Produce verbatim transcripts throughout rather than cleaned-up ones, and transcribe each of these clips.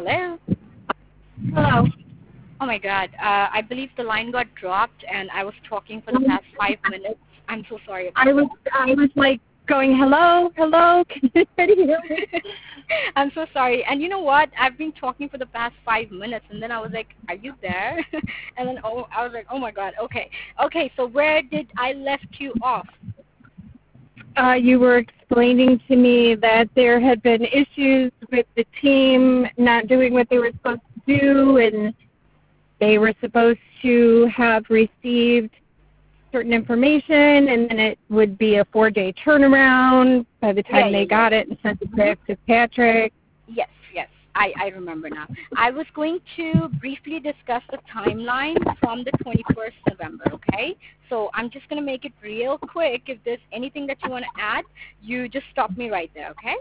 Hello? Hello. Oh my god, uh, I believe the line got dropped and I was talking for the past five minutes. I'm so sorry about I was I was like going, hello, hello, can anybody hear me? I'm so sorry. And you know what? I've been talking for the past five minutes and then I was like, are you there? And then oh, I was like, oh my god, okay. Okay, so where did I left you off? Uh, you were explaining to me that there had been issues with the team not doing what they were supposed to do, and they were supposed to have received certain information, and then it would be a four-day turnaround by the time Yeah, they yeah, got yeah. it and sent it back to Patrick. Yes, yes, I, I remember now. I was going to briefly discuss the timeline from the twenty-first of November, okay? So I'm just going to make it real quick. If there's anything that you want to add, you just stop me right there, okay?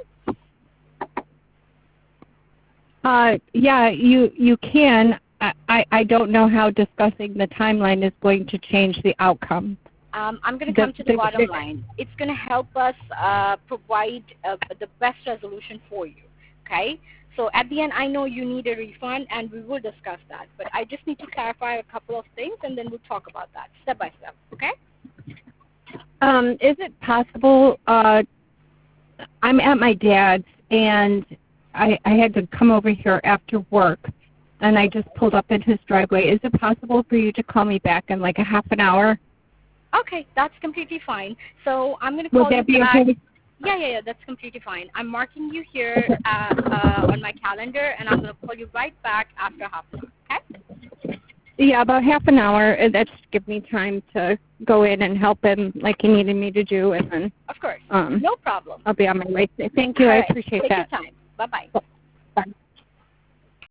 Uh, yeah, you you can. I, I don't know how discussing the timeline is going to change the outcome. Um, I'm going to come to the bottom line. It's going to help us uh, provide uh, the best resolution for you, okay? So at the end, I know you need a refund, and we will discuss that. But I just need to clarify a couple of things, and then we'll talk about that step by step, okay? Um, is it possible, uh, I'm at my dad's, and I, I had to come over here after work, and I just pulled up in his driveway. Is it possible for you to call me back in like a half an hour? Okay, that's completely fine. So I'm going to call Would that you be back. okay? Yeah, yeah, yeah, that's completely fine. I'm marking you here uh, uh, on my calendar, and I'm going to call you right back after half an hour, okay? Yeah, about half an hour. and That should give me time to go in and help him like he needed me to do, and then Of course. um, No problem. I'll be on my way. Thank you. All I right. appreciate Take that. your time. Bye-bye.